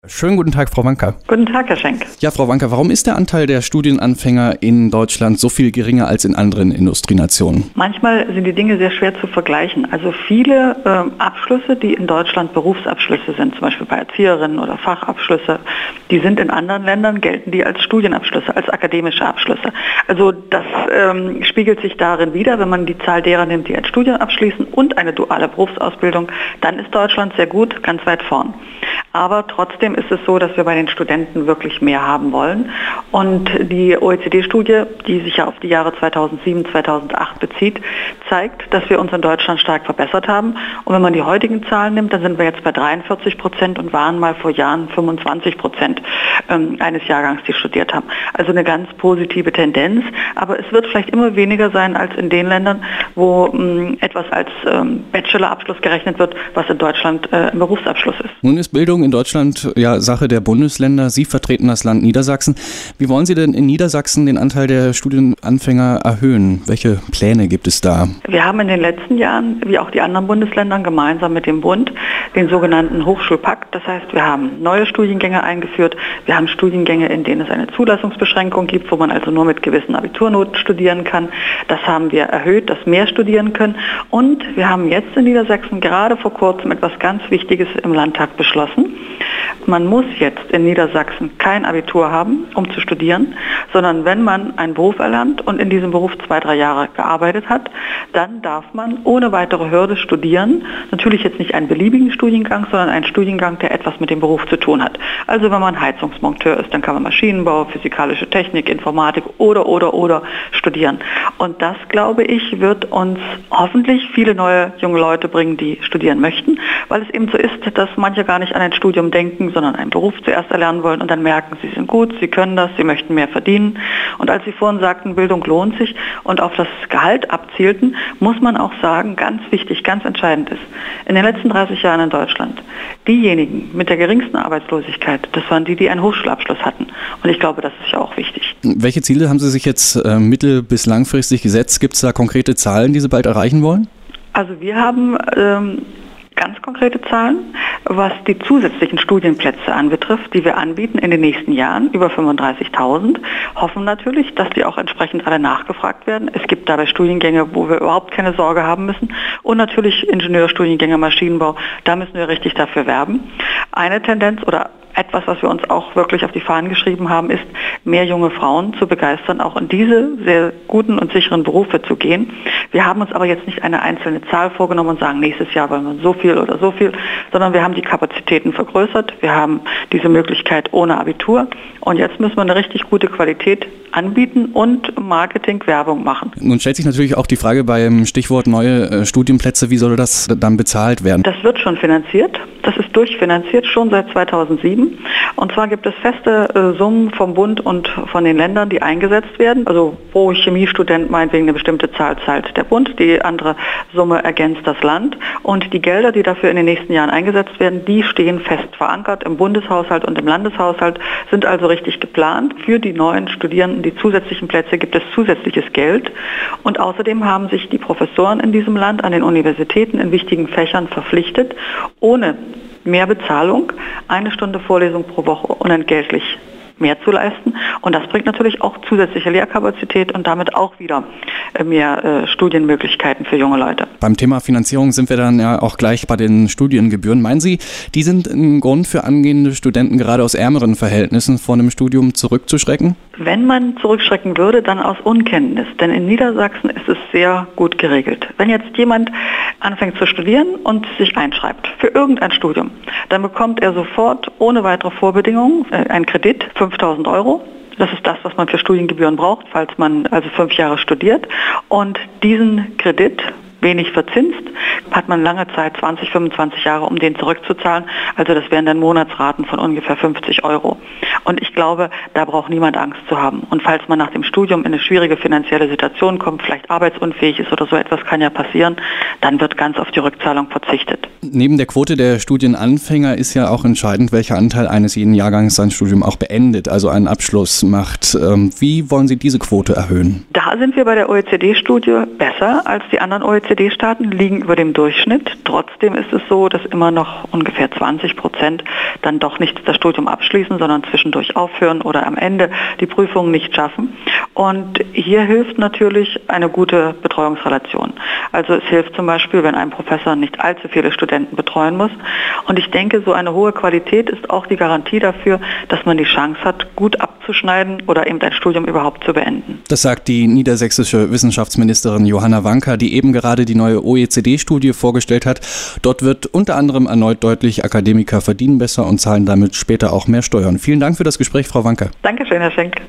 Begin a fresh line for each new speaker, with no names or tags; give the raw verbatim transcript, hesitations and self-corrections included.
Schönen guten Tag, Frau Wanka.
Guten Tag, Herr Schenk.
Ja, Frau Wanka, warum ist der Anteil der Studienanfänger in Deutschland so viel geringer als in anderen Industrienationen?
Manchmal sind die Dinge sehr schwer zu vergleichen. Also viele äh, Abschlüsse, die in Deutschland Berufsabschlüsse sind, zum Beispiel bei Erzieherinnen oder Fachabschlüsse, die sind in anderen Ländern, gelten die als Studienabschlüsse, als akademische Abschlüsse. Also das ähm, spiegelt sich darin wider, wenn man die Zahl derer nimmt, die ein Studium abschließen und eine duale Berufsausbildung, dann ist Deutschland sehr gut, ganz weit vorn. Aber trotzdem ist es so, dass wir bei den Studenten wirklich mehr haben wollen. Und die O E C D-Studie, die sich ja auf die Jahre zweitausendsieben, zweitausendacht bezieht, zeigt, dass wir uns in Deutschland stark verbessert haben. Und wenn man die heutigen Zahlen nimmt, dann sind wir jetzt bei dreiundvierzig Prozent und waren mal vor Jahren fünfundzwanzig Prozent ähm, eines Jahrgangs, die studiert haben. Also eine ganz positive Tendenz. Aber es wird vielleicht immer weniger sein als in den Ländern, wo ähm, etwas als ähm, Bachelorabschluss gerechnet wird, was in Deutschland äh, ein Berufsabschluss ist.
Nun ist Bildung in Deutschland ja Sache der Bundesländer. Sie vertreten das Land Niedersachsen. Wie wollen Sie denn in Niedersachsen den Anteil der Studienanfänger erhöhen? Welche Pläne gibt es da?
Wir haben in den letzten Jahren, wie auch die anderen Bundesländer, gemeinsam mit dem Bund den sogenannten Hochschulpakt. Das heißt, wir haben neue Studiengänge eingeführt. Wir haben Studiengänge, in denen es eine Zulassungsbeschränkung gibt, wo man also nur mit gewissen Abiturnoten studieren kann. Das haben wir erhöht, dass mehr studieren können. Und wir haben jetzt in Niedersachsen gerade vor kurzem etwas ganz Wichtiges im Landtag beschlossen. Man muss jetzt in Niedersachsen kein Abitur haben, um zu studieren, sondern wenn man einen Beruf erlernt und in diesem Beruf zwei, drei Jahre gearbeitet hat, dann darf man ohne weitere Hürde studieren. Natürlich jetzt nicht einen beliebigen Studiengang, sondern einen Studiengang, der etwas mit dem Beruf zu tun hat. Also wenn man Heizungsmonteur ist, dann kann man Maschinenbau, physikalische Technik, Informatik oder, oder, oder studieren. Und das, glaube ich, wird uns hoffentlich viele neue junge Leute bringen, die studieren möchten, weil es eben so ist, dass manche gar nicht an ein Studium denken, sondern einen Beruf zuerst erlernen wollen und dann merken, sie sind gut, sie können das, sie möchten mehr verdienen. Und als Sie vorhin sagten, Bildung lohnt sich und auf das Gehalt abzielten, muss man auch sagen, ganz wichtig, ganz entscheidend ist, in den letzten dreißig Jahren in Deutschland, diejenigen mit der geringsten Arbeitslosigkeit, das waren die, die einen Hochschulabschluss hatten. Und ich glaube, das ist ja auch wichtig.
Welche Ziele haben Sie sich jetzt äh, mittel- bis langfristig gesetzt? Gibt es da konkrete Zahlen, die Sie bald erreichen wollen?
Also wir haben ähm, ganz konkrete Zahlen, was die zusätzlichen Studienplätze anbetrifft, die wir anbieten in den nächsten Jahren, über fünfunddreißigtausend, hoffen natürlich, dass die auch entsprechend alle nachgefragt werden. Es gibt dabei Studiengänge, wo wir überhaupt keine Sorge haben müssen und natürlich Ingenieurstudiengänge, Maschinenbau, da müssen wir richtig dafür werben. Eine Tendenz oder etwas, was wir uns auch wirklich auf die Fahnen geschrieben haben, ist, mehr junge Frauen zu begeistern, auch in diese sehr guten und sicheren Berufe zu gehen. Wir haben uns aber jetzt nicht eine einzelne Zahl vorgenommen und sagen, nächstes Jahr wollen wir so viel oder so viel, sondern wir haben die Kapazitäten vergrößert. Wir haben diese Möglichkeit ohne Abitur und jetzt müssen wir eine richtig gute Qualität anbieten und Marketing, Werbung machen.
Nun stellt sich natürlich auch die Frage beim Stichwort neue äh, Studienplätze, wie soll das dann bezahlt werden?
Das wird schon finanziert. Das ist durchfinanziert, schon seit zweitausendsieben. Und zwar gibt es feste äh, Summen vom Bund und von den Ländern, die eingesetzt werden. Also pro Chemiestudent meinetwegen eine bestimmte Zahl zahlt der Bund, die andere Summe ergänzt das Land. Und die Gelder, die dafür in den nächsten Jahren eingesetzt werden, die stehen fest verankert im Bundeshaushalt und im Landeshaushalt, sind also richtig geplant. Für die neuen Studierenden, die zusätzlichen Plätze, gibt es zusätzliches Geld. Und außerdem haben sich die Professoren in diesem Land an den Universitäten in wichtigen Fächern verpflichtet, ohne mehr Bezahlung, eine Stunde Vorlesung pro Woche unentgeltlich mehr zu leisten. Und das bringt natürlich auch zusätzliche Lehrkapazität und damit auch wieder mehr äh, Studienmöglichkeiten für junge Leute.
Beim Thema Finanzierung sind wir dann ja auch gleich bei den Studiengebühren. Meinen Sie, die sind ein Grund für angehende Studenten gerade aus ärmeren Verhältnissen vor einem Studium zurückzuschrecken?
Wenn man zurückschrecken würde, dann aus Unkenntnis. Denn in Niedersachsen ist es sehr gut geregelt. Wenn jetzt jemand anfängt zu studieren und sich einschreibt für irgendein Studium, dann bekommt er sofort ohne weitere Vorbedingungen äh, einen Kredit, fünftausend Euro. Das ist das, was man für Studiengebühren braucht, falls man also fünf Jahre studiert. Und diesen Kredit, wenig verzinst, hat man lange Zeit, zwanzig, fünfundzwanzig Jahre, um den zurückzuzahlen. Also das wären dann Monatsraten von ungefähr fünfzig Euro. Und ich glaube, da braucht niemand Angst zu haben. Und falls man nach dem Studium in eine schwierige finanzielle Situation kommt, vielleicht arbeitsunfähig ist oder so etwas, kann ja passieren, dann wird ganz auf die Rückzahlung verzichtet.
Neben der Quote der Studienanfänger ist ja auch entscheidend, welcher Anteil eines jeden Jahrgangs sein Studium auch beendet, also einen Abschluss macht. Wie wollen Sie diese Quote erhöhen?
Da sind wir bei der O E C D-Studie besser als die anderen O E C C D-Staaten liegen über dem Durchschnitt. Trotzdem ist es so, dass immer noch ungefähr zwanzig Prozent dann doch nicht das Studium abschließen, sondern zwischendurch aufhören oder am Ende die Prüfung nicht schaffen. Und hier hilft natürlich eine gute Betreuungsrelation. Also es hilft zum Beispiel, wenn ein Professor nicht allzu viele Studenten betreuen muss. Und ich denke, so eine hohe Qualität ist auch die Garantie dafür, dass man die Chance hat, gut abzuschneiden oder eben ein Studium überhaupt zu beenden.
Das sagt die niedersächsische Wissenschaftsministerin Johanna Wanka, die eben gerade die neue O E C D-Studie vorgestellt hat. Dort wird unter anderem erneut deutlich, Akademiker verdienen besser und zahlen damit später auch mehr Steuern. Vielen Dank für das Gespräch, Frau Wanka.
Dankeschön, Herr Schenk.